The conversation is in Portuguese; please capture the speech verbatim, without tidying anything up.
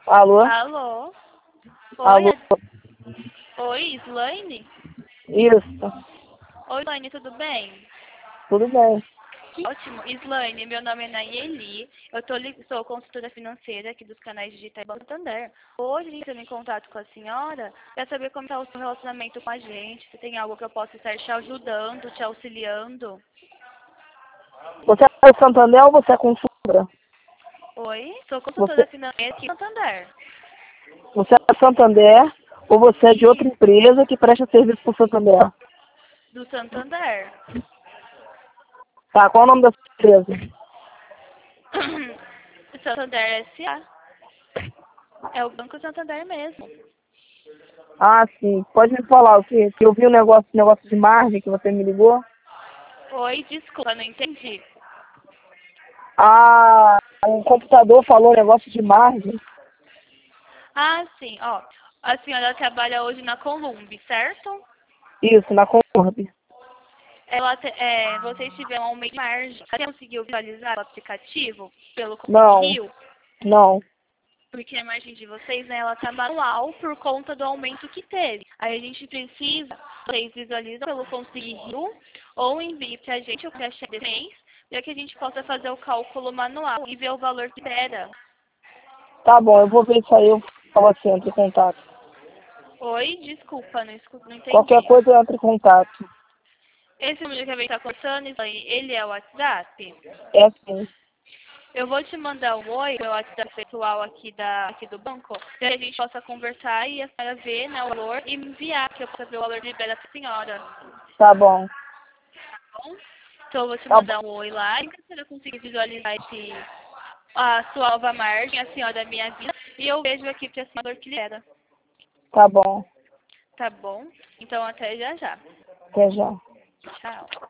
Alô? Alô? Oi, Alô? oi, Slaine? Isso. Oi, Slaine, tudo bem? Tudo bem. Ótimo. Slaine, meu nome é Nayeli. Eu tô, li- sou consultora financeira aqui dos canais digitais do Santander. Hoje a gente entrou em contato com a senhora para saber como está o seu relacionamento com a gente. Se tem algo que eu possa estar te ajudando, te auxiliando. Você é do Santander ou você é consultora? Oi, sou consultora Você, financeira aqui do Santander. você é do Santander ou você é de outra E empresa que presta serviço para o Santander? do Santander. Tá, qual é o nome da sua empresa? Santander S A. É o Banco Santander mesmo. Ah, sim. Pode me falar o quê? Que eu vi um negócio, negócio de margem que você me ligou. Oi, desculpa, não entendi. Ah, o computador falou negócio de margem. Ah, sim, ó. A senhora trabalha hoje na Columbi, certo? Isso, na Concorb. Ela te- é, vocês tiveram um aumento de margem. Você conseguiu visualizar o aplicativo pelo Columbi Não, Rio? não. Porque a margem de vocês, né, ela tá manual por conta do aumento que teve. Aí a gente precisa, vocês visualizam pelo Columbi Rio ou envie pra gente o caixa desse mês, para que a gente possa fazer o cálculo manual e ver o valor que era. Tá bom, eu vou ver isso aí, eu falo assim, entre em contato. Oi, desculpa, não, escu- não Qualquer entendi. coisa eu entro em contato. Esse número que a gente está conversando, ele é o WhatsApp? É assim. Eu vou te mandar um oi, meu WhatsApp pessoal aqui, da, aqui do banco, para que a gente possa conversar e a senhora ver, né, o valor e me enviar, que eu possa ver o valor de libera para a senhora. Tá bom. Tá bom? Então eu vou te Tá bom. mandar um oi lá e se a senhora conseguir visualizar esse, a sua alva margem, a senhora me avisa e eu vejo aqui para a senhora que libera. Tá bom. Tá bom? Então até já já. Até já. Tchau.